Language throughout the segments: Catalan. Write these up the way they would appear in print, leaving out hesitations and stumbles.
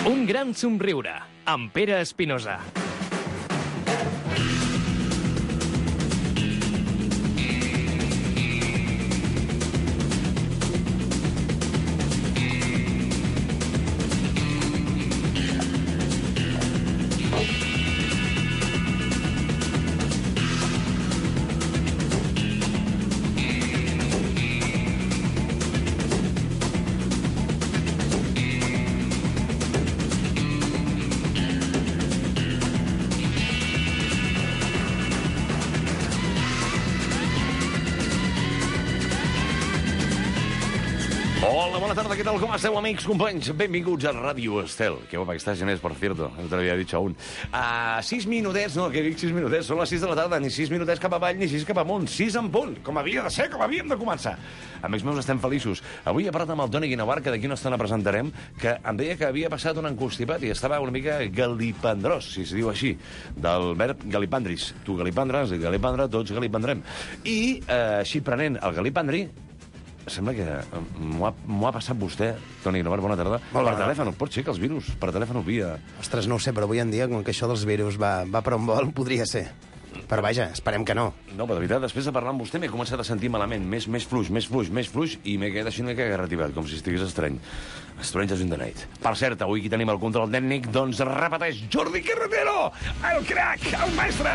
Un gran somriure, amb Pere Espinosa. Bona tarda, ¿qué tal? ¿Cómo esteu, amics, companys? Benvinguts a Ràdio Estel. Que guapa que estàs, Genés, por cierto. No te l'havia dit aún. 6 minutets, no, que dic 6 minutets. Són les 6 de la tarda, ni 6 minutets cap avall, ni 6 cap amunt. 6 en punt, com havia de ser, com havíem de començar. Amics meus, estem feliços. Avui he parlat amb el Toni Guinavar, que d'aquí una estona presentarem, que em deia que havia passat un encostipat i estava una mica galipandrós, si es diu així, del verb galipandris. Tu galipandres, i galipandra, tots galipandrem. I, així prenent el galipandri, sembla que m'ho ha passat vostè, Toni Guinavar, bona tarda. Per telèfon, pot ser que els virus per telèfon via... Ostres, no ho sé, però avui en dia, com que això dels virus va per on vol, podria ser. Però vaja, esperem que no. No, però de veritat, després de parlar amb vostè m'he començat a sentir malament, més fluix, i m'he quedat així una mica agarrativat, com si estigués estrany. Strange as in the night. Per cert, avui aquí tenim el control tècnic, doncs repeteix, Jordi Carretero, el crac, el mestre!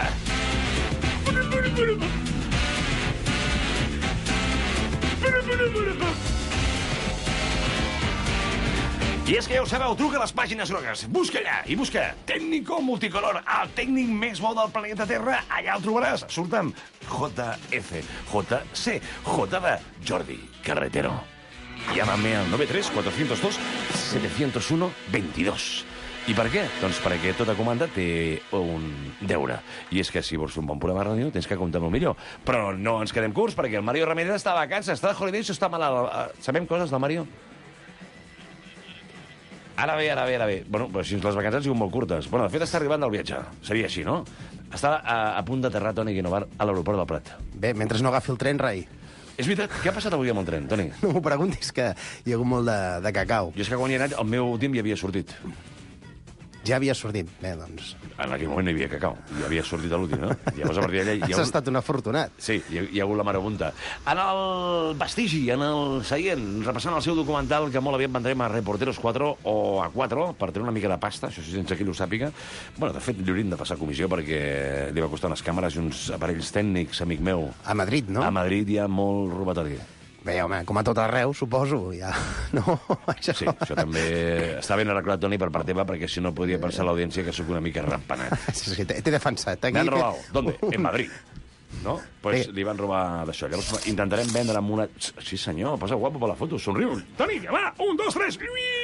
I és que ja ho sabeu, truca a les pàgines grogues, busca allà i busca Tècnico Multicolor, el tècnic més bo del planeta Terra, allà el trobaràs. Surt amb JF, JC, J de Jordi Carretero. Llámame al 93 402 701 22. I per què? Doncs perquè tota comanda té un deure. I és que si vols fer un bon programa de ràdio tens que comptar molt millor. Però no ens quedem curts perquè el Mario Ramírez està de vacances, està de holidays o està malalt. Sabem coses del Mario? Ara ve. Bueno, però si les vacances han sigut molt curtes. Bueno, de fet està arribant del viatge. Seria així, no? Està a punt d'aterrar Toni Guinavar a l'aeroport del Prat. Bé, mentre no agafi el tren, rai. És veritat, què ha passat avui amb el tren, Toni? No m'ho preguntis, que hi ha hagut molt de cacau. Jo és que quan hi he anat, el meu últim ja havia sortit. Ja havia sortit. Bé, doncs... En aquell moment no hi havia cacau. Ja havia sortit a l'últim, no? Llavors, a partir d'allà... Has estat un afortunat. Sí, hi ha hagut la marabunta. En el vestigi, en el seient, repassant el seu documental, que molt aviat vendrem a Reporteros 4 o a 4, per tenir una mica de pasta, això sí, sense qui ho sàpiga. Bueno, de fet, li hauríem de passar comissió perquè li va costar unes càmeres i uns aparells tècnics, amic meu. A Madrid, no? A Madrid hi ha molt robatori. Bé, home, com a tot arreu, suposo, ja... No, això... Sí, això també està ben arreglat, Toni, per part teva, perquè si no podria pensar l'audiència que sóc una mica rampanat. Sí, t'he defensat. Me han robado. ¿Dónde? En Madrid. No? Pues li van robar d'això. Llavors intentarem vendre amb una... Sí, senyor, passa guapo per la foto, somriu. Toni, ja va, 1, 2, 3...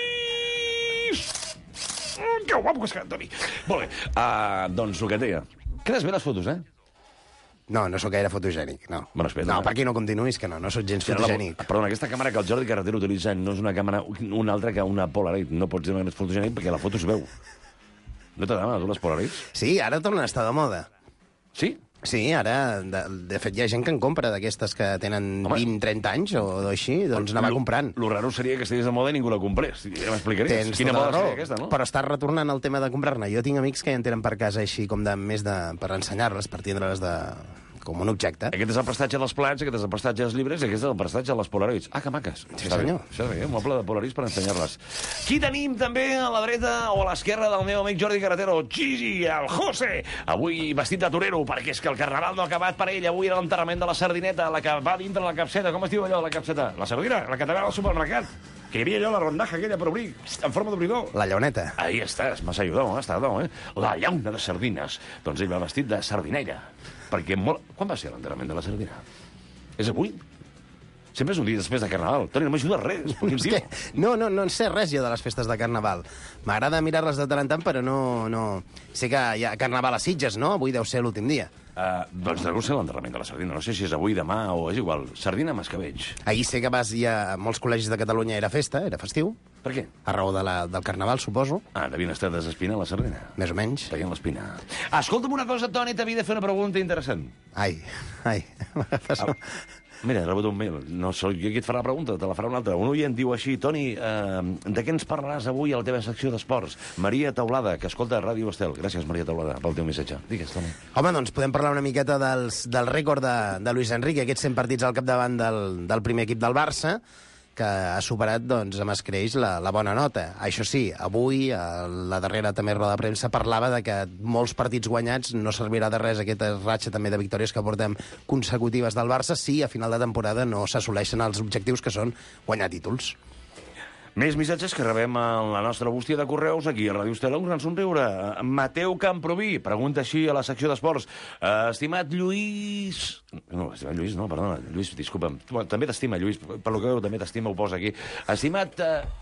Que guapo que has quedat, Toni. Molt bé, doncs el que et deia. Quedes bé les fotos, No, no sóc gaire fotogènic, no. Bueno, espera, no, per aquí no continuïs, que no sóc gens fotogènic. Perdona, aquesta càmera que el Jordi Carretero utilitza no és una càmera una altra que una Polaroid. No pots dir que és fotogènic perquè la foto es veu. No t'agraden a tu les Polaroids? Sí, ara tornen a estar de moda. Sí? Sí, ara, de fet, hi ha gent que en compra d'aquestes que tenen 20-30 anys o així, doncs anava comprant. Lo raro seria que estigués de moda i ningú la comprés. Ja m'explicaries. Tens tota la raó, però estàs retornant al tema de comprar-ne. Jo tinc amics que ja en tenen per casa així com per ensenyar-les, per tindre-les com un objecte. Aquest és el prestatge dels plats, aquest és el prestatge dels llibres i aquest és el prestatge de les Polaroids. Ah, que maques. Sí, senyor. Això és bé, un moble de Polaroids per ensenyar-les. Qui tenim també a la dreta o a l'esquerra del meu amic Jordi Carretero? Gigi, el José. Avui vestit de torero, perquè és que el carnaval no ha acabat per ell. Avui era l'enterrament de la sardineta, la que va dintre la capseta. Com es diu allò, la capseta? La sardina, la que t'anava al supermercat. Que hi havia allò, la rondaja aquella per obrir, en forma d'obridor. La llauneta. Ahí estàs, m'has ajudat, La llauna de sardines. Doncs ell va vestit de sardinera. Perquè quan va ser l'enterrament de la sardina? És avui? Sempre és un dia després de Carnaval. Toni, no m'ajuda res. No en sé res jo de les festes de Carnaval. M'agrada mirar-les de tant en tant, però no... Sé que hi ha Carnaval a Sitges, no? Avui deu ser l'últim dia. Doncs deu ser l'enterrament de la sardina. No sé si és avui, demà o és igual. Sardina amb escabells. Ahir sé que a molts col·legis de Catalunya era festa, era festiu. Per què? A raó del Carnaval, suposo. Devien estar desespinant la sardina. Més o menys. Feien l'espina. Escolta'm una cosa, Toni, t'havia de fer una pregunta interessant. Ai. Mira, he rebut un mail. No soc jo qui et farà la pregunta, te la farà un altre. Un oient diu així: Toni, de què ens parlaràs avui a la teva secció d'esports? Maria Taulada, que escolta Ràdio Estel. Gràcies, Maria Taulada, pel teu missatge. Digues, Toni. Home, doncs podem parlar una miqueta del rècord de Luis Enrique, aquests 100 partits al capdavant del primer equip del Barça, que ha superat, doncs, amb escreix la bona nota. Això sí, avui, a la darrera també roda de premsa, parlava de que molts partits guanyats no servirà de res aquesta ratxa també de victòries que portem consecutives del Barça si a final de temporada no s'assoleixen els objectius que són guanyar títols. Més missatges que rebem a la nostra bústia de correus aquí a Ràdio Estel, un gran somriure. Mateu Camproví pregunta així a la secció d'esports: estimat Lluís... No, estimat Lluís, no, perdona. Lluís, disculpa'm. També t'estima, Lluís. Per lo que veu, també t'estima, ho posa aquí. Estimat...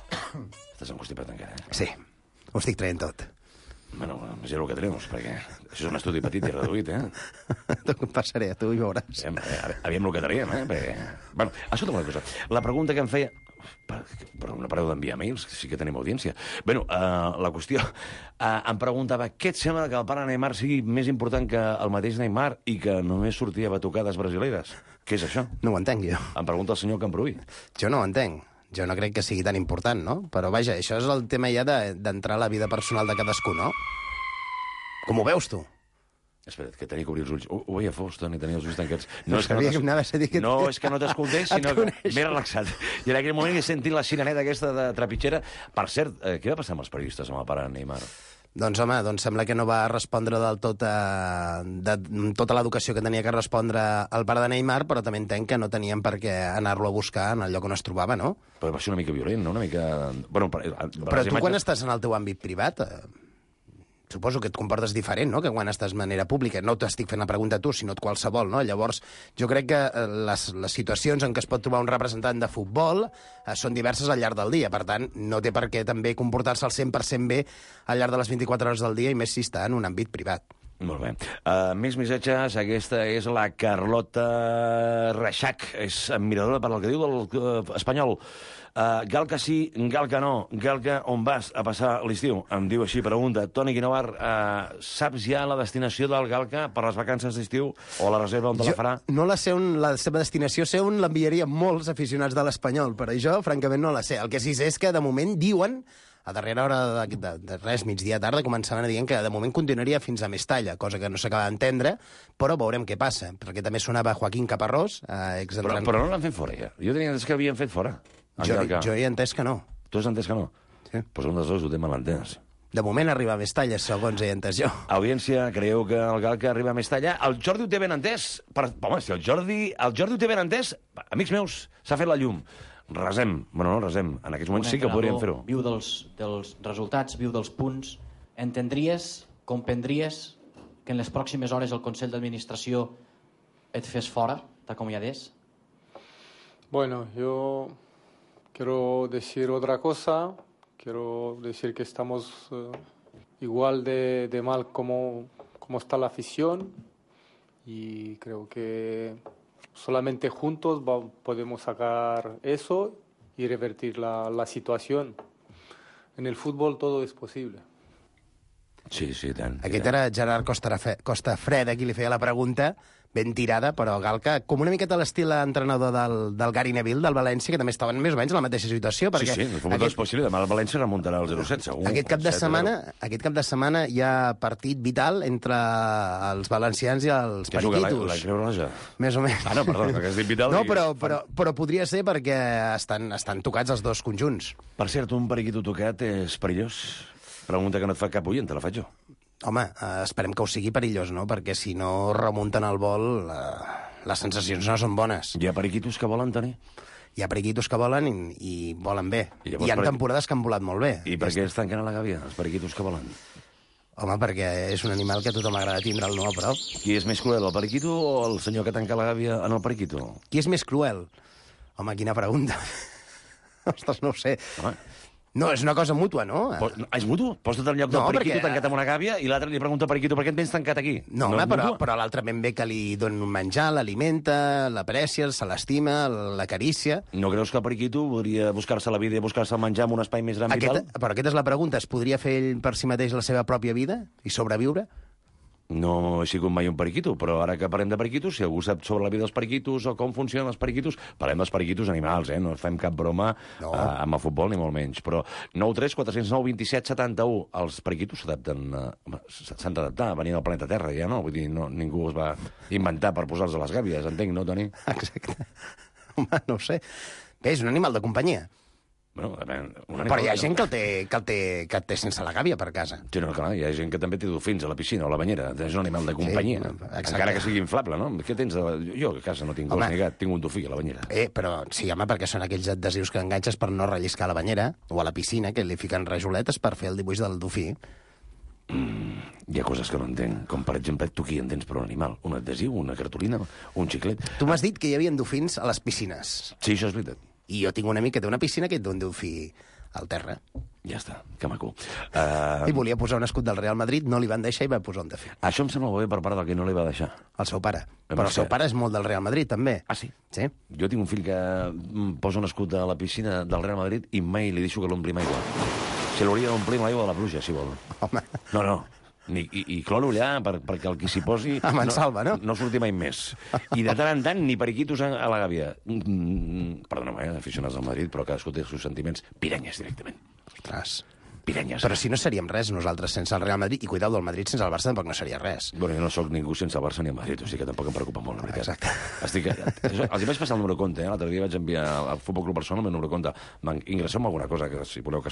Estàs encostipat encara, eh? Sí, ho estic traient tot. Bueno, és el que tenemos, perquè això és un estudi petit i reduït, eh? Te'n passaré a tu i veuràs. Aviam el que traiem, eh? Perquè... Bueno, escolta'm una cosa. La pregunta que em feia... Però no pareu d'enviar mails, que sí que tenim audiència. Bueno, la qüestió... em preguntava, què et sembla que el pare Neymar sigui més important que el mateix Neymar i que només sortia a batucades brasileres? Què és això? No ho entenc, jo. Em pregunta el senyor Camproví. Jo no ho entenc. Jo no crec que sigui tan important, no? Però, vaja, això és el tema ja d'entrar a la vida personal de cadascú, no? Com ho veus, tu? Espera't, que tenia que obrir els ulls. Ho veia fos, Toni, tenia els ulls tancats. No és que no t'escoltés, sinó que m'he relaxat. I en aquell moment he sentit la sireneta aquesta de trepitxera. Per cert, què va passar amb els periodistes, amb el pare Neymar? Doncs, home, sembla que no va respondre del tot de tota l'educació que tenia que respondre el pare de Neymar, però també entenc que no tenien per què anar-lo a buscar en el lloc on es trobava, no? Però va ser una mica violent, no? Una mica... Bueno, però tu quan estàs en el teu àmbit privat... Suposo que et comportes diferent, no?, que quan estàs de manera pública. No t'estic fent la pregunta a tu, sinó a qualsevol, no? Llavors, jo crec que les situacions en què es pot trobar un representant de futbol són diverses al llarg del dia. Per tant, no té per què també comportar-se al 100% bé al llarg de les 24 hores del dia, i més si està en un àmbit privat. Molt bé. Més missatges. Aquesta és la Carlota Reixac. És admiradora per el que diu del espanyol. Galca sí, Galca no. Galca, on vas a passar l'estiu? Em diu així, pregunta. Toni Guinovar, saps ja la destinació del Galca per les vacances d'estiu o la reserva on te la farà? No la sé la seva destinació, sé on l'enviaria molts aficionats de l'Espanyol, però jo, francament, no la sé. El que sí sé és que, de moment, diuen... A darrera hora de res, migdia tarda, començaven dient que de moment continuaria fins a Mestalla, cosa que no s'acaba d'entendre, però veurem què passa, perquè també sonava Joaquín Caparrós, exentrenador. Però no l'han fet fora, ja. Jo tenia entès que l'havien fet fora. Jo he entès que no. Tu has entès que no? Sí. Pues un dels dos ho té mal entès. De moment arriba a Mestalla, segons he entès jo. Audiència, creieu que el Galca arriba a Mestalla? El Jordi ho té ben entès. Home, si el Jordi ho té ben entès, amics meus, s'ha fet la llum. Resem. Bueno, no resem. En aquests moments sí que podríem fer-ho. Viu dels resultats, viu dels punts. Entendries, comprendries que en les pròximes hores el Consell d'Administració et fes fora, t'acomiadés? Bueno, yo quiero decir otra cosa. Quiero decir que estamos igual de mal como está la afición, y creo que solamente juntos podemos sacar eso y revertir la situación. En el fútbol todo es posible. Sí, tant. Aquest era Gerard Costafreda, qui li feia la pregunta, ben tirada, però Galca, com una miqueta l'estil entrenador del Gary Neville, del València, que també estaven més o menys en la mateixa situació. Perquè sí, el futbol és possible. Demà el València remuntarà el 0-7, segur. Aquest cap de setmana hi ha partit vital entre els valencians i els periquitos. La Creu Roja? Més o menys. No, perdó, que has dit vital. No, però podria ser perquè estan tocats els dos conjunts. Per cert, un periquito tocat és perillós? Pregunta que no et fa cap oient, te la faig jo. Home, esperem que ho sigui perillós, no? Perquè si no remunten el vol, les sensacions no són bones. Hi ha periquitos que volen, Toni? Hi ha periquitos que volen i volen bé. Hi ha temporades que han volat molt bé. I per què es tanquen a la gàbia, els periquitos que volen? Home, perquè és un animal que a tothom agrada tindre'l, no, a prop. Qui és més cruel, el periquito o el senyor que tanca la gàbia en el periquito? Qui és més cruel? Home, quina pregunta. Ostres, no ho sé. Home. No, és una cosa mútua, no? És mutu? Posa't al lloc del periquito tancat amb una gàbia i l'altre li pregunta al periquito per què et vens tancat aquí? No, home, però l'altre ben bé que li dona un menjar, l'alimenta, l'aprecia, se l'estima, l'acaricia. No creus que el periquito podria buscar-se la vida i buscar-se el menjar en un espai més gran vital? Però aquesta és la pregunta. Es podria fer ell per si mateix la seva pròpia vida i sobreviure? No he sigut mai un periquito, però ara que parlem de periquitos, si algú sap sobre la vida dels periquitos o com funcionen els periquitos, parlem dels periquitos animals, no fem cap broma amb el futbol, ni molt menys. Però 9 3 409 27 71, els periquitos s'han d'adaptar, venint al planeta Terra, ja no? Vull dir, ningú els va inventar per posar-los a les gàbies, entenc, no, Toni? Exacte. Home, no ho sé. Bé, és un animal de companyia. Bueno, però hi ha gent que el té sense la gàbia per casa. Sí, no, clar, hi ha gent que també té dofins a la piscina o a la banyera. És un animal de companyia. Sí, encara que sigui inflable, no? Què tens? Jo a casa no tinc gos ni gat, tinc un dofí a la banyera. Però sí, home, perquè són aquells adhesius que enganxes per no relliscar a la banyera o a la piscina, que li fiquen rajoletes per fer el dibuix del dofí. Hi ha coses que no entenc, com per exemple, tu qui entens per un animal? Un adhesiu, una cartolina, un xiclet? Tu m'has dit que hi havia dofins a les piscines. Sí, això és veritat. I jo tinc un amic que té una piscina que té un dofí al terra. Ja està, que maco. I volia posar un escut del Real Madrid, no li van deixar i va posar un dofí. Això em sembla bé per part del que no li va deixar. El seu pare. Però el seu pare és molt del Real Madrid, també. Ah, sí? Sí. Jo tinc un fill que posa un escut a la piscina del Real Madrid i mai li deixo que l'ompli amb aigua. Se l'hauria d'omplir amb l'aigua de la pluja, si vol. Home. No. I cloro allà perquè el qui s'hi posi salva, no? No surti mai més. I de tant en tant ni periquitos a la gàbia. Perdona'm, aficionats del Madrid, però cadascú té els seus sentiments. Piranyes, directament. Ostres. Piranyes. Però si no seríem res nosaltres sense el Real Madrid, i cuidado, del Madrid sense el Barça tampoc no seria res. Bueno, jo no sóc ningú sense el Barça ni el Madrid, o sigui que tampoc em preocupa molt, la veritat. Exacte. Els vaig passar el número de compte, l'altre dia vaig enviar al Futbol Club Barcelona el meu número de compte. Ingresseu-me alguna cosa, que si voleu que...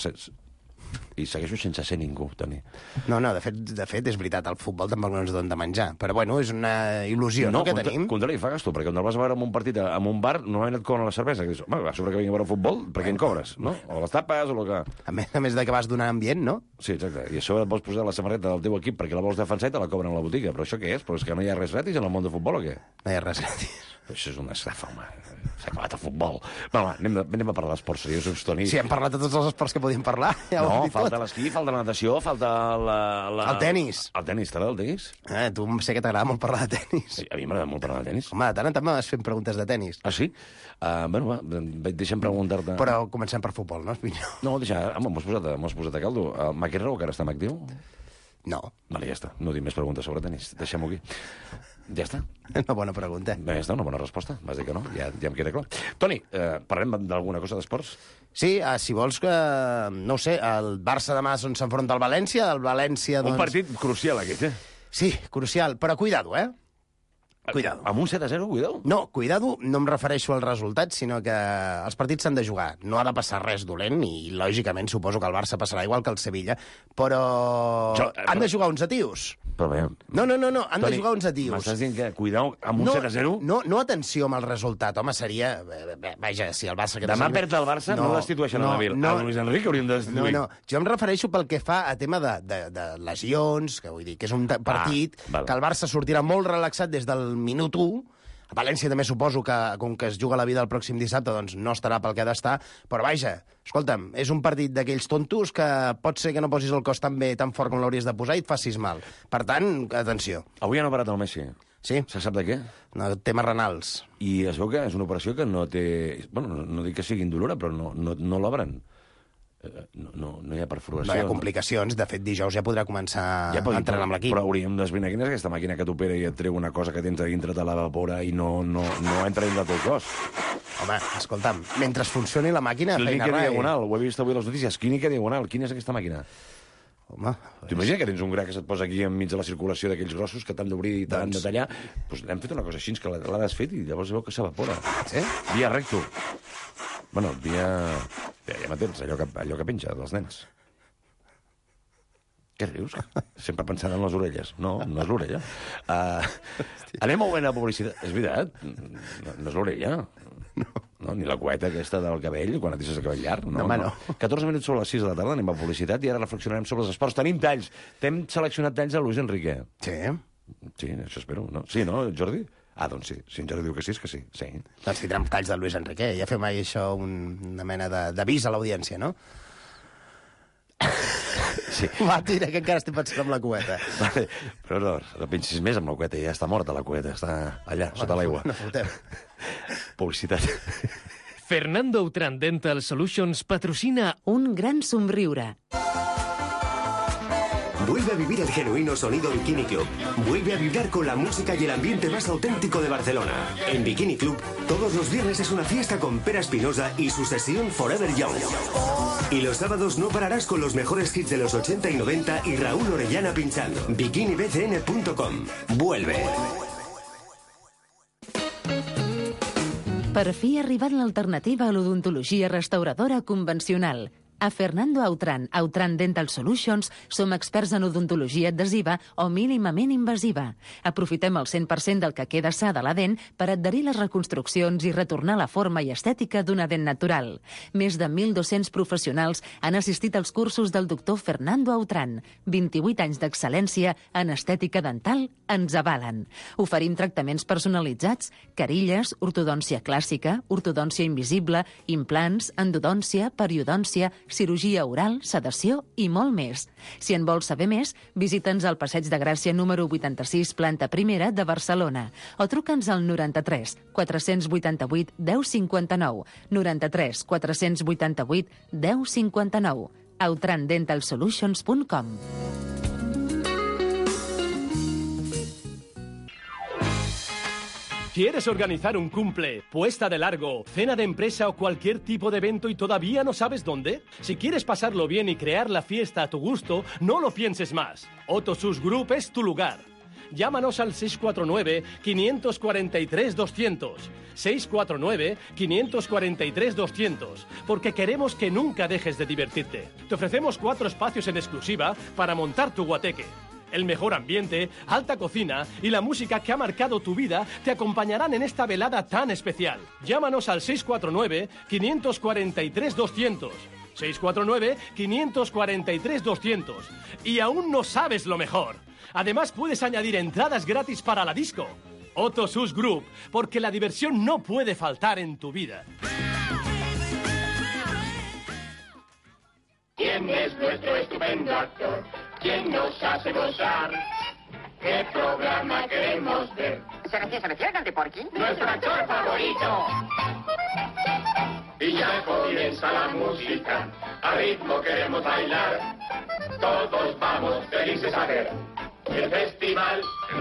I segueixo sense ser ningú, Toni. No, de fet, és veritat, el futbol tampoc no ens dona de menjar. Però, bueno, és una il·lusió que tenim. No, contrari, fa gasto, perquè quan el vas a veure en un partit en un bar, normalment et cobren la cervesa. Que dius, home, a sobre que vinc a veure futbol, per què en cobres, no? O les tapes, o el que... A més de que vas donar ambient, no? Sí, exacte. I a sobre et vols posar la samarreta del teu equip perquè la vols defensar i te la cobren a la botiga. Però això què és? Però és que no hi ha res gratis en el món del futbol o què? No hi ha res gratis. Això és una estafa, home. S'ha acabat el futbol. Va, anem a parlar d'esports seriosos, Toni. Sí, hem parlat de tots els esports que podíem parlar. Ja no, falta l'esquí, falta la natació, falta el tenis. El tenis, t'agrada el tenis? Tu sé que t'agrada molt parlar de tenis. A mi m'agrada molt parlar de tenis. Home, de tant en tant m'has fent preguntes de tenis. Ah, sí? Bueno, va, deixa'm preguntar-te... Però comencem per futbol, no? No, deixa, m'has posat a caldo. El McEnroe encara està en actiu? No. Vale, ja està. No tinc més preguntes sobre tenis. Deixem-ho aquí. Ja està. Una bona pregunta. Ja està, una bona resposta. Vas dir que no, ja em queda clar. Toni, parlem d'alguna cosa d'esports? Sí, si vols que... No ho sé, el Barça demà s'enfronta al València, el València... Un partit crucial, aquest, Sí, crucial, però cuidado, Cuidado. Amb un 7-0, cuidado? No, cuidado, no em refereixo al resultat, sinó que els partits s'han de jugar. No ha de passar res dolent i, lògicament, suposo que el Barça passarà igual que el Sevilla, però han de jugar uns atius. Però bé... No, han de jugar uns atius. M'estàs dient que cuidao amb un 7-0? No, atenció amb el resultat. Home, seria... Vaja, si el Barça... Demà perd el Barça, no destitueixen a Luis Enrique, hauríem de destituir. No, jo em refereixo pel que fa a tema de lesions, que vull dir que és un partit que el Barça sortirà molt relaxat des del minut 1. A València també suposo que, com que es juga la vida el pròxim dissabte, doncs no estarà pel que ha d'estar, però vaja, escolta'm, és un partit d'aquells tontos que pot ser que no posis el cos tan bé, tan fort com l'hauries de posar i et facis mal. Per tant, atenció. Avui han operat el Messi. Sí. Se sap de què? No, temes renals. I es veu que és una operació que no té... Bueno, no dic que sigui indolora, però no l'obren. No hi ha perforació. No hi ha complicacions. De fet, dijous ja podrà començar a entrenar amb l'equip. Però hauríem d'esbrinar quina és aquesta màquina que t'opera i et treu una cosa que tens a dintre, te l'evapora i no entra dins del teu cos. Home, escolta'm, mentre funcioni la màquina, feina rai. Clínica Diagonal, ho he vist avui a les notícies. Clínica Diagonal, quina és aquesta màquina? Home... T'imagines que tens un gra que se't posa aquí enmig de la circulació d'aquells grossos que t'han d'obrir i t'han de tallar? Doncs hem fet una cosa així, que l'ha desfet i llavors veu que s'evapora. Sí? Via recto. Bueno, via... Ja m'entens, allò que penja dels nens. Què rius? Sempre pensant en les orelles. No és l'orella. Anem a una publicitat. És veritat, no és l'orella. No, ni la cueta aquesta del cabell, quan et deixes el cabell llarg. No. 14 minuts sobre les 6 de la tarda, anem a publicitat i ara reflexionarem sobre els esports. Tenim talls. T'hem seleccionat talls de Luis Enrique. Sí. Sí, això espero. No? Sí, no, Jordi? Doncs sí. Si en Jordi diu que sí, és que sí. Doncs tindrem talls de Luis Enrique. Ja fem mai això una mena d'avís a l'audiència, no? Sí. Va, tira, que encara estic pensant amb la cueta. Vale, però no pensis més amb la cueta, ja està morta la cueta, està allà, sota l'aigua. No fotem. Publicitat. Fernando Outram Dental Solutions patrocina Un gran somriure. Vuelve a vivir el genuino sonido Bikini Club. Vuelve a vibrar con la música y el ambiente más auténtico de Barcelona. En Bikini Club, todos los viernes es una fiesta con Pere Espinosa y su sesión Forever Young. Y los sábados no pararás con los mejores hits de los 80 y 90 y Raúl Orellana pinchando. BikiniBCN.com. Vuelve. Per fi ha arribat l'alternativa a l'odontologia restauradora convencional. A Fernando Autran, Autran Dental Solutions, som experts en odontologia adhesiva o mínimament invasiva. Aprofitem el 100% del que queda sa de la dent per adherir les reconstruccions i retornar la forma i estètica d'una dent natural. Més de 1.200 professionals han assistit als cursos del doctor Fernando Autran. 28 anys d'excel·lència en estètica dental ens avalen. Oferim tractaments personalitzats, carilles, ortodòncia clàssica, ortodòncia invisible, implants, endodòncia, periodòncia, cirurgia oral, sedació i molt més. Si en vols saber més, visita'ns al Passeig de Gràcia número 86, planta primera de Barcelona, o truca'ns al 93 488 1059, 93 488 1059, outrandentalsolutions.com. ¿Quieres organizar un cumple, puesta de largo, cena de empresa o cualquier tipo de evento y todavía no sabes dónde? Si quieres pasarlo bien y crear la fiesta a tu gusto, no lo pienses más. Otto Sus Group es tu lugar. Llámanos al 649-543-200. 649-543-200. Porque queremos que nunca dejes de divertirte. Te ofrecemos 4 espacios en exclusiva para montar tu guateque. El mejor ambiente, alta cocina y la música que ha marcado tu vida te acompañarán en esta velada tan especial. Llámanos al 649-543-200. 649-543-200. Y aún no sabes lo mejor. Además, puedes añadir entradas gratis para la disco. Otto Sus Group, porque la diversión no puede faltar en tu vida. ¿Quién es nuestro estupendo actor? ¿Quién nos hace gozar? ¿Qué programa queremos ver? ¿Se refiere al de Porky? ¡Nuestro actor favorito! Y ya comienza la música, a ritmo queremos bailar. Todos vamos felices a ver el festival,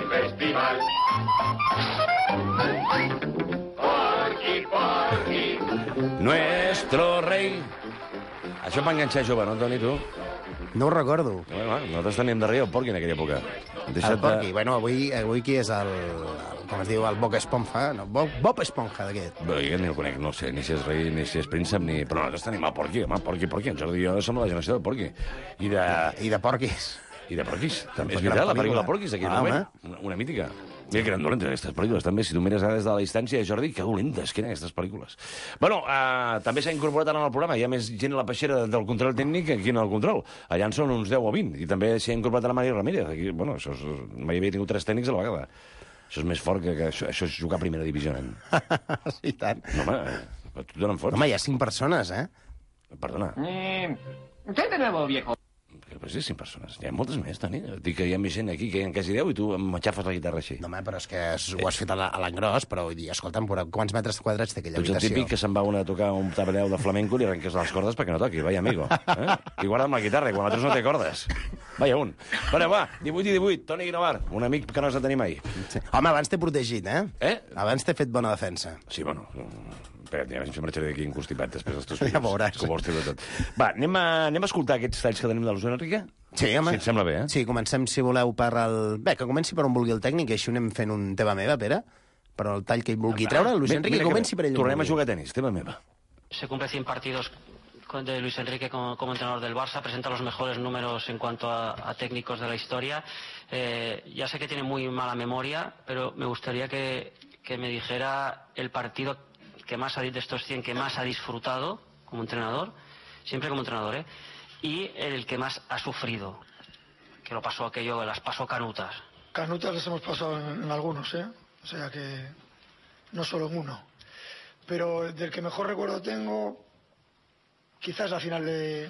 Porky, Porky. Nuestro rei. Això em va enganxar jove, no, Toni, tu? No ho recordo. Nosaltres teníem de rei el Porky en aquella època. El Porky. Bueno, avui qui és el com es diu, el Bob Esponja? No, Bob Esponja, d'aquest. Bé, jo ni el conec, no sé, ni si és rei, ni si és príncep, ni... Però nosaltres tenim el Porky, home, Porky. En Jordi i jo som la generació del Porky. I de Porquis. I de Porquis. També és veritat, la pel·lícula Porquis, d'aquell moment. Una mítica. Mira que eren dolentes, aquestes pel·lícules, també. Si tu mires des de la distància, Jordi, que dolentes que eren aquestes pel·lícules. Bueno, també s'ha incorporat ara en el programa. Hi ha més gent a la peixera del control tècnic que aquí en el control. Allà en són uns 10 o 20. I també s'hi ha incorporat a la Maria Ramírez. Aquí, bueno, això és... mai havia tingut 3 tècnics a la vegada. Això és més fort que això és jugar a primera divisió, nen. Sí, tant. No, home, tu donen forts. Home, hi ha 5 persones, eh? Perdona. ¿Qué de nuevo, viejo? Però sí, 5 persones. Hi ha moltes més, Toni. Dic que hi ha més gent aquí, que hi ha quasi 10, i tu m'aixafes la guitarra així. No, home, però és que ho has fet a l'engròs, però vull dir, escolta'm, quants metres quadrats té aquella habitació? Tu ets el típic que se'n va una a tocar un tabaleu de flamenco i li arrenques les cordes perquè no toqui. Vaya amigo. I guarda amb la guitarra, i quan l'altre no té cordes. Vaya un. Bueno, va, 18 i 18. Toni Guinovart, un amic que no has de tenir mai. Sí. Home, abans t'he protegit, eh? Abans t'he fet bona defensa. Sí, bueno... Espera't, ja em marxaré d'aquí inconstipat després dels teus fills. Ja veuràs. Que ho vols treure tot. Va, anem a escoltar aquests talls que tenim de Luis Enrique? Sí, home. Sí, et sembla bé, eh? Sí, comencem, si voleu, per el... Bé, que comenci per on vulgui el tècnic, i així anem fent un tema meva, Pere, per el tall que hi vulgui treure. Luis Enrique, comenci per ell. Tornem a jugar a tenis, tema meva. Se cumple 100 partidos de Luis Enrique como entrenador del Barça, presenta los mejores números en cuanto a técnicos de la historia. Ya sé que tiene muy mala memoria, pero me gustaría que me dijera el partido que más de estos 100 que más ha disfrutado como entrenador, siempre como entrenador, y el que más ha sufrido, que lo pasó aquello, las pasó canutas. Canutas las hemos pasado en algunos, o sea que no solo en uno. Pero del que mejor recuerdo tengo, quizás la final de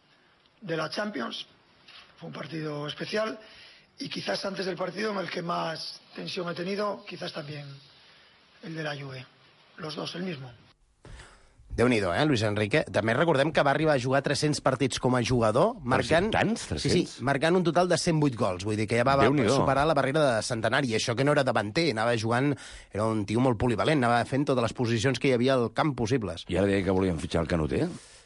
la Champions, fue un partido especial, y quizás antes del partido en el que más tensión he tenido, quizás también el de la Juve. Los dos, el mismo. Déu-n'hi-do, Luis Enrique. També recordem que va arribar a jugar 300 partits com a jugador, marcant... Tants? 300? Sí, marcant un total de 108 gols. Vull dir que ja va superar la barrera de centenari. I això que no era davanter, anava jugant... Era un tio molt polivalent, anava fent totes les posicions que hi havia al camp possibles. I ara deia que volien fitxar el Canuter?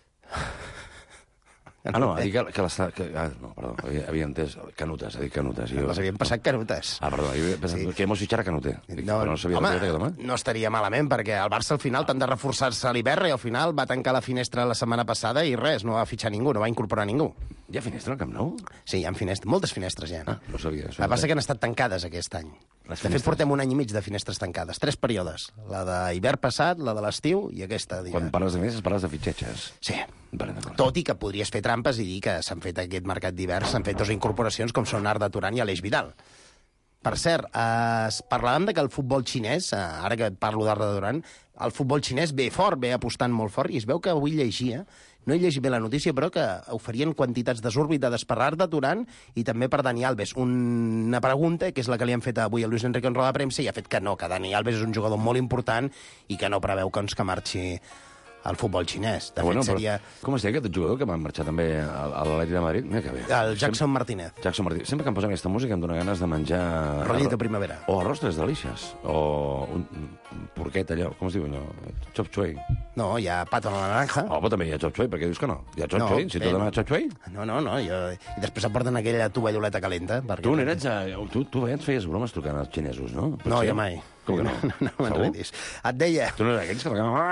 No, ha dit que l'està... No, perdó, havia entès Canutes, ha dit Canutes. Les havien passat Canutes. Perdó, havia pensat que hemos fitxar a Canuter. No sabia home, no estaria malament, perquè el Barça al final tant de reforçar-se a l'hivern i al final va tancar la finestra la setmana passada i res, no va fitxar ningú, no va incorporar ningú. Hi ha finestra al Camp Nou? Sí, hi ha moltes finestres ja. No sabia. El que passa que han estat tancades aquest any. De fet, portem un any i mig de finestres tancades. 3 períodes. La d'hivern passat, la de l'estiu i aquesta. Quan parles de finestres, parles de fitxatges. Sí. Tot i que podries fer trampes i dir que s'han fet aquest mercat d'hivern, s'han fet 2 incorporacions com són Arda Turan i Aleix Vidal. Per cert, parlàvem de que el futbol xinès, ara que parlo d'Arda Turan, el futbol xinès ve fort, ve apostant molt fort, i es veu que avui llegia, no he llegit bé la notícia, però que oferien quantitats desorbitades per Arda Turan i també per Dani Alves. Una pregunta, que és la que li han fet avui a Luis Enrique en roda de premsa, i ha fet que no, que Dani Alves és un jugador molt important i que no preveu que marxi al futbol xinès. De fet, seria... Com es deia aquest jugador que va marxar també a l'Atlètic de Madrid? Mira que bé. El Jackson Martínez. Jackson Martínez. Sempre que em posa aquesta música em dóna ganes de menjar... Rollito primavera. O arròs tres delícies. O un porquet allò. Com es diu allò? Chop chuey. No, hi ha pato a la naranja. Oh, però també hi ha chop chuey, perquè dius que no? Hi ha chop chuey? Si tu demanes chop chuey? No. I després aporten aquella tovalloleta calenta. Tu n'eres... Tu ens feies bromes trucant als xinesos, no? No, jo mai. Com que no? No m'enredis. Et deia... Tu no eres aquells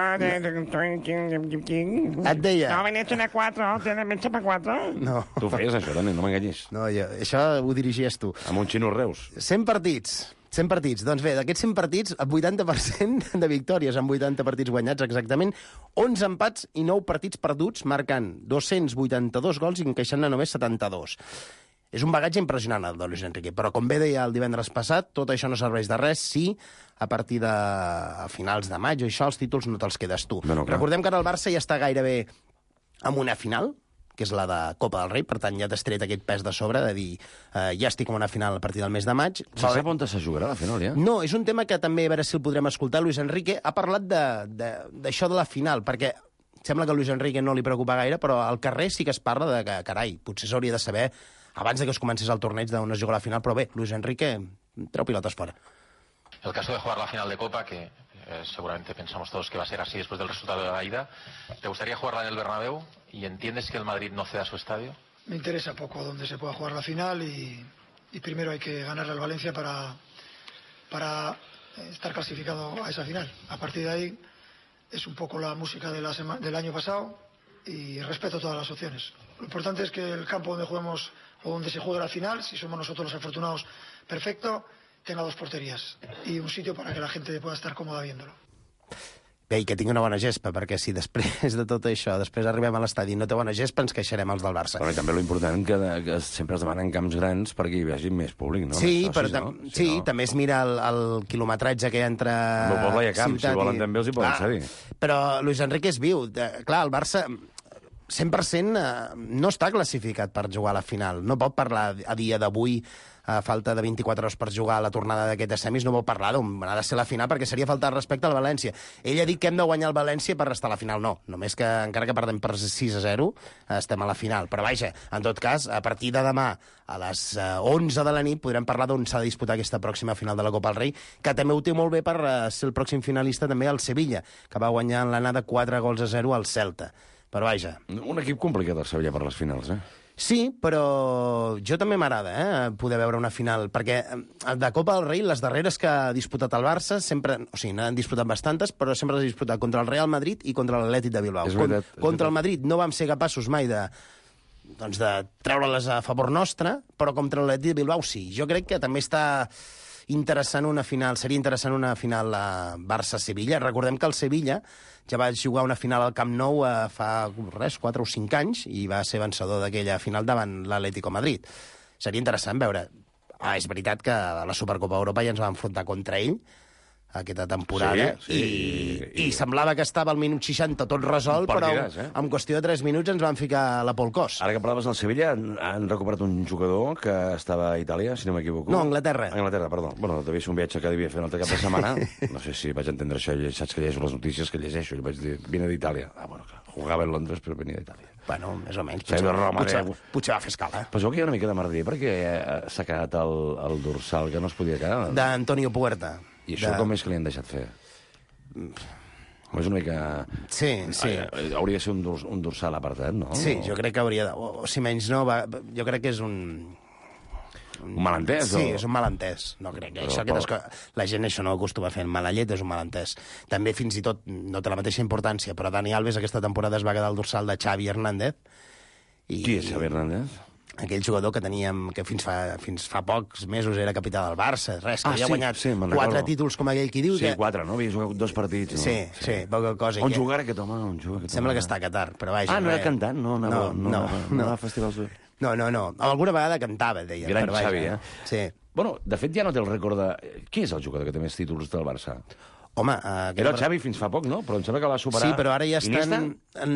que... Et deia... No, me una 4, me para 4. No. Tu feies això, també, no m'enganyis. No, això ho dirigies tu. Amb un xino Reus. 100 partits. 100 partits. Doncs bé, d'aquests 100 partits, el 80% de victòries, amb 80 partits guanyats exactament, 11 empats i 9 partits perduts, marcant 282 gols i encaixant-ne només 72. És un bagatge impressionant, el de Luis Enrique, però com bé deia el divendres passat, tot això no serveix de res si a partir de finals de maig, això, els títols no te'ls quedes tu. No, recordem que ara el Barça ja està gairebé amb una final, que és la de Copa del Rei, per tant ja t'has tret aquest pes de sobre de dir ja estic com una final a partir del mes de maig. Se sap on se jugarà la final, ja? No, és un tema que també a veure si el podrem escoltar. Luis Enrique ha parlat d'això de la final, perquè sembla que a Luis Enrique no li preocupa gaire, però al carrer sí que es parla de que, carai, potser s'hauria de saber abans de que es comencés el torneig d'on es juga la final, però bé, Luis Enrique treu pilotes fora. El caso de jugar la final de Copa, que seguramente pensamos todos que va a ser así después del resultado de la ida, ¿te gustaría jugarla en el Bernabéu y entiendes que el Madrid no ceda su estadio? Me interesa poco dónde se pueda jugar la final y primero hay que ganarle al Valencia para estar clasificado a esa final. A partir de ahí es un poco la música del año pasado y respeto todas las opciones. Lo importante es que el campo donde juguemos o donde se juegue la final, si somos nosotros los afortunados, perfecto, tenga 2 porterías y un sitio para que la gente pueda estar cómoda viéndolo. Bé, i que tingui una bona gespa, perquè si després de tot això, després arribem a l'estadi i no té bona gespa, ens queixarem els del Barça. Però també l'important que sempre es demanen camps grans perquè hi vegi més públic, no? Sí, però també es mira el quilometratge que hi ha entre... El meu poble hi ha camps, si volen també els hi poden cedir. Però Luis Enrique és viu. Clar, el Barça 100% no està classificat per jugar a la final. No pot parlar a dia d'avui, a falta de 24 hores per jugar a la tornada d'aquestes semis, no vol parlar d'on ha de ser la final perquè seria faltar respecte al València. Ell ha dit que hem de guanyar el València per restar a la final. No, només que encara que perdem per 6-0 estem a la final. Però vaja, en tot cas, a partir de demà a les 11 de la nit podrem parlar d'on s'ha de disputar aquesta pròxima final de la Copa del Rei, que també ho té molt bé per ser el pròxim finalista també el Sevilla, que va guanyar en l'anada 4-0 al Celta. Però vaja. Un equip complicat el Sevilla per les finals, Sí, però jo també m'agrada poder veure una final, perquè de Copa del Rei, les darreres que ha disputat el Barça, sempre, o sigui, n'han disputat bastantes, però sempre les ha disputat contra el Real Madrid i contra l'Atlètic de Bilbao. Contra el Madrid no vam ser capaços mai de treure-les a favor nostre, però contra l'Atlètic de Bilbao sí. Jo crec que també està interessant una final, seria interessant una final a Barça-Sevilla. Recordem que el Sevilla ja va jugar una final al Camp Nou fa 4 o 5 anys i va ser vencedor d'aquella final davant l'Atlético Madrid. Seria interessant veure... és veritat que a la Supercopa Europa ja ens va enfrontar contra ell, aquesta temporada, i semblava que estava al minut 60 tot resolt, però en qüestió de 3 minuts ens van ficar la por al cos. Ara que parlaves del Sevilla, han recuperat un jugador que estava a Itàlia, si no m'equivoco. No, a Anglaterra. A Anglaterra, perdó. Bueno, devia ser un viatge que devia fer un altre cap de setmana. No sé si vaig entendre això, saps que llegeixo les notícies que llegeixo, i vaig dir, vine d'Itàlia. Ah, bueno, jugava a Londres, però venia d'Itàlia. Bueno, més o menys. Potser va fer escala. Penseu que hi ha una mica de merder, perquè s'ha quedat el dorsal que no es podia quedar. D'Antonio Puerta. I això com és que li han deixat fer? És una mica... Sí. Hauria de ser un dorsal apartat, no? Sí, jo crec que hauria de... O si menys no, jo crec que és un malentès? Sí, és un malentès. No crec que això, la gent això no acostuma a fer. Mala llet és un malentès. També, fins i tot, no té la mateixa importància, però Dani Alves aquesta temporada es va quedar al dorsal de Xavi Hernández. Qui és Xavi Hernández? Aquell jugador que teníem, que fins fa pocs mesos era capità del Barça, res, que havia guanyat 4 títols, com aquell qui diu. Sí, 4, no? Havia jugat 2 partits. No? Sí, poca cosa. On jugarà aquest home? Sembla que està a Qatar, però vaja. Ah, no era cantant? No anava a festivals... No. Alguna vegada cantava, deia. Gran Xavi, Sí. Bueno, de fet, ja no té el rècord de... Qui és el jugador que té més títols del Barça? Home... Era el Xavi fins fa poc, no? Però em sembla que va superar... Sí, però ara ja estan...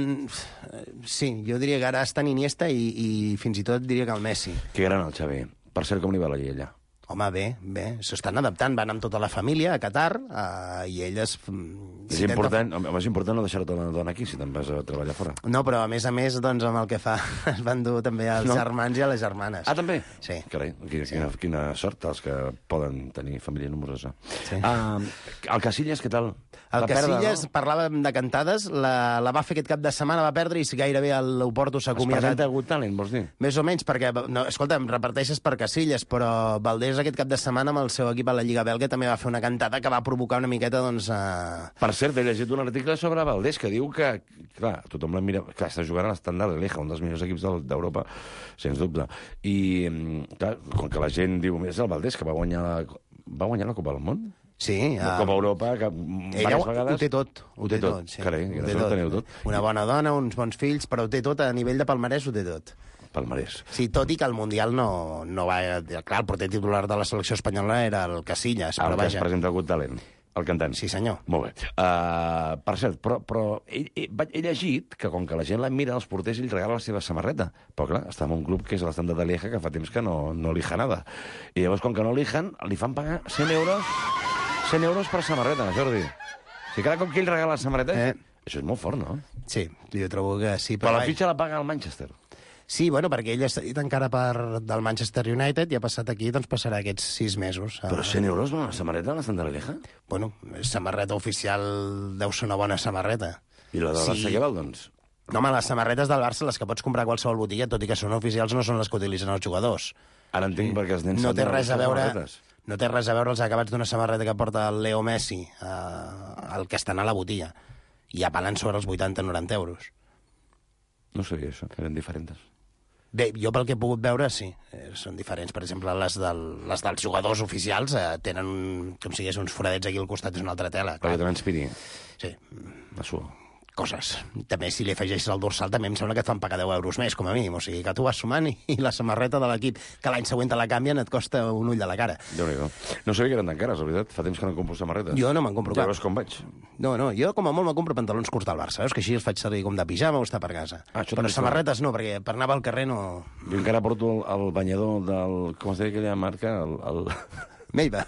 Sí, jo diria que ara estan Iniesta i fins i tot diria que el Messi. Que gran el Xavi. Per cert, com li va la llei allà? Home, bé. S'estan adaptant. Van amb tota la família a Qatar i elles... És important no deixar-te la dona aquí si te'n vas a treballar fora. No, però a més, doncs amb el que fa es van dur també als germans i a les germanes. Ah, també? Sí. Carai, quina sort els que poden tenir família nombrosa. Sí. El Casillas, què tal? El Casillas, parlàvem de cantades, la va fer aquest cap de setmana, va perdre i gairebé l'Oporto s'ha acomiadat. Es presenta Got Talent, vols dir? Més o menys, perquè, escolta, em reparteixes per Casillas, però Valdés aquest cap de setmana amb el seu equip a la Lliga Belga també va fer una cantada que va provocar una miqueta, doncs... Per cert, he llegit un article sobre Valdés que diu que, clar, tothom la mira... Clar, està jugant a l'Standard de Lieja, un dels millors equips d'Europa, sens dubte. I, clar, com que la gent diu, és el Valdés que va guanyar la Copa del Món? Sí. La Copa Europa, que diverses vegades... Ho té tot. Ho té tot, sí. Carai, gràcies per tenir-ho tot. Una bona dona, uns bons fills, però ho té tot, a nivell de palmarès ho té tot. Palmarès. Sí, tot i que el Mundial no va... Clar, el porter titular de la selecció espanyola era el Casillas, però vaja. El que es presenta al Got Talent, el cantant. Sí, senyor. Molt bé. Per cert, però he llegit que com que la gent l'admira als porters, ell regala la seva samarreta. Però clar, està en un club que és l'Standard de Lieja, que fa temps que no lija nada. I llavors, com que no lijan, li fan pagar 100 euros per samarreta, Jordi. Si cada cop que ell regala la samarreta... Això és molt fort, no? Sí, jo trobo que sí. Però la fitxa la paga el Manchester. Sí, bueno, perquè ell està dit encara del Manchester United i ha passat aquí, doncs passarà aquests 6 mesos. Però 100 euros per una samarreta a l'Standard de Lieja? Bueno, samarreta oficial deu ser una bona samarreta. I la del Barça què val, doncs? No, home, les samarretes del Barça, les que pots comprar a qualsevol botiga, tot i que són oficials, no són les que utilitzen els jugadors. Ara entenc perquè els nens no té res a veure els acabats d'una samarreta que porta el Leo Messi, el que estan a la botiga, i ja paguen sobre els 80-90 euros. No sabia això, eren diferents. Bé, jo pel que he pogut veure, sí, són diferents. Per exemple, les dels jugadors oficials tenen, com si hi hagués uns foradets aquí al costat, és una altra tela. Perquè transpiri. Sí. La suor. Coses. També, si li afegeixes el dorsal, també em sembla que et fan pagar 10 euros més, com a mínim. O sigui, que tu vas sumant i la samarreta de l'equip, que l'any següent te la canvien, et costa un ull de la cara. Déu-n'hi-do. No sabia que eren tan cares, la veritat. Fa temps que no compro samarretes. Jo no me'n compro cap. Ja veus com vaig. No, jo com a molt me compro pantalons curts del Barça. Veus que així els faig servir com de pijama o estar per casa. Però samarretes no, perquè per anar pel carrer no... Jo encara porto el banyador del... Com es deia aquella marca? Meiva.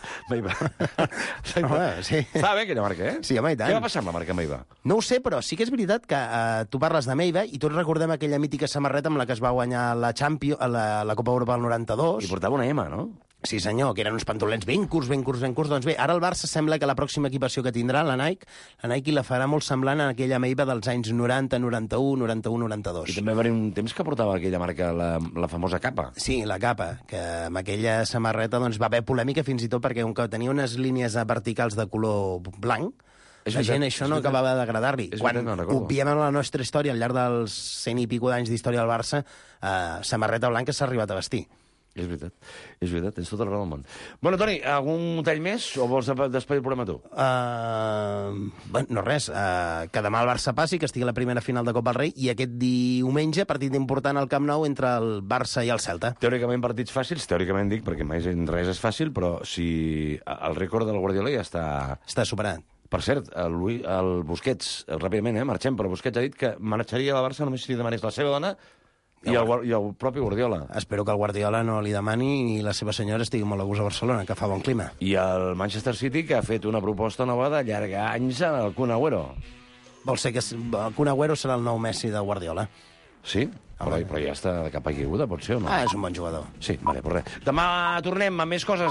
Sí. Està bé aquella marca, eh? Sí, home, i tant. Què va passar amb la marca Meiva? No ho sé, però sí que és veritat que tu parles de Meiva i tots recordem aquella mítica samarreta amb la que es va guanyar la Champions, la Copa Europa del 92. I portava una M, no? Sí, senyor, que eren uns pantolons ben curts. Doncs bé, ara el Barça sembla que la pròxima equipació que tindrà, la Nike la farà molt semblant a aquella Meiva dels anys 90, 91, 92. I també va haver un temps que portava aquella marca, la famosa capa. Sí, la capa, que amb aquella samarreta doncs, va haver polèmica fins i tot perquè un cop tenia unes línies verticals de color blanc, la gent això no acabava d'agradar-li. Quan obviem en la nostra història, al llarg dels 100 i pico d'anys d'història del Barça, samarreta blanca s'ha arribat a vestir. És veritat, tens tota la raó del món. Bueno, Toni, algun tall més o vols despedir el programa tu? No res, que demà el Barça passi, que estigui a la primera final de Copa del Rei, i aquest diumenge, partit important al Camp Nou entre el Barça i el Celta. Teòricament partits fàcils, teòricament dic, perquè mai res és fàcil, però si el rècord del Guardiola ja està... Està superat. Per cert, el Busquets, ràpidament, marxem, però Busquets ha dit que marxaria a la Barça només si li demanés la seva dona i el propi Guardiola. Espero que el Guardiola no li demani i la seva senyora estigui molt a gust a Barcelona, que fa bon clima. I el Manchester City, que ha fet una proposta nova d'allargar anys al Kun Agüero. Vol ser que el Kun Agüero serà el nou Messi de Guardiola. Sí? Però ja està de capa caiguda, pot ser o no? És un bon jugador. Sí, vale, però res. Demà tornem amb més coses.